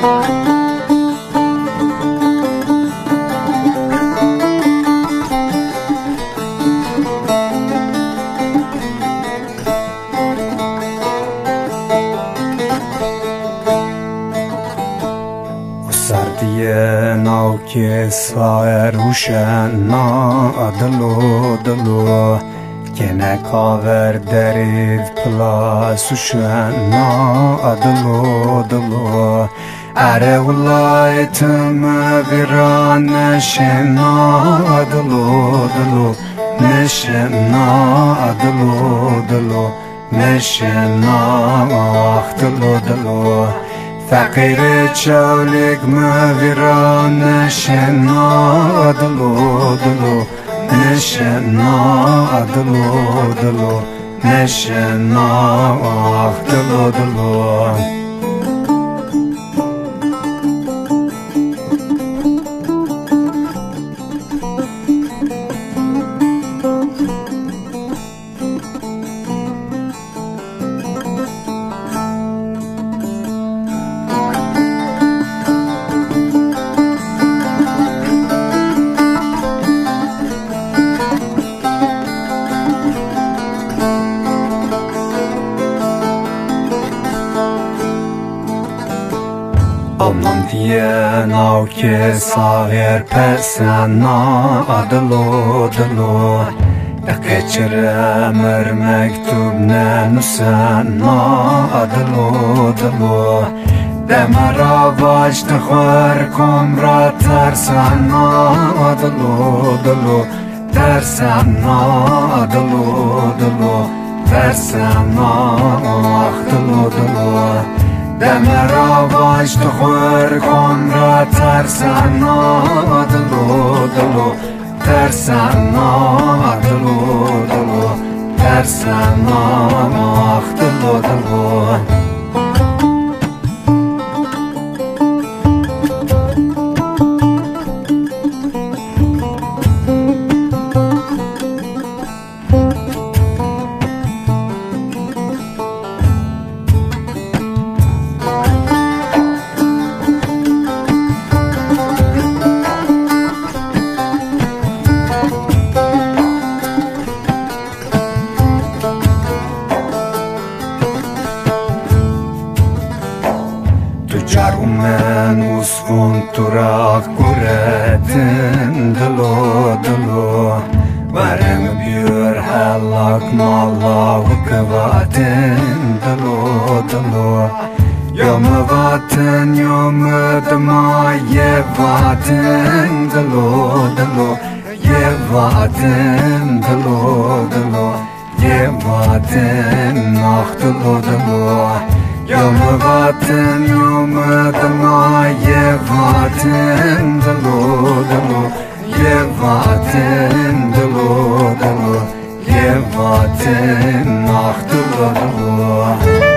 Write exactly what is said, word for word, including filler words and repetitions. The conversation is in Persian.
سردیه ناو که سایر روشنا دلو دلو که نکاور درید پلاس وشنا دلو دلو اره ولایتم ویران نشنا دلو دلو نشنا دلو دلو نشنا آخ دلو دلو فقیر چولک مویران نشنا دلو دلو نشنا دلو دلو نشنا آخ دلو دلو Aman diye nav ke sağır persana dilo dilo Geçiremir mektub ne nusana dilo dilo Demir avaç tıxır komra tersana dilo dilo Tersana dilo dilo Tersana ah dilo dilo Demir avaç tıxır komra tersana dilo dilo Tersana dilo dilo Tersana ah dilo dilo من وصفون تراك قراتن دلو دلو ورم بيور حلاك مالا وكباتن دلو دلو يوم واتن يوم دما يباتن دلو دلو يباتن دلو دلو يباتن اخ دلو دلو يوم واتن يوم دما يباتن دلو دلو يباتن دلو دلو يباتن اخ دلو دلو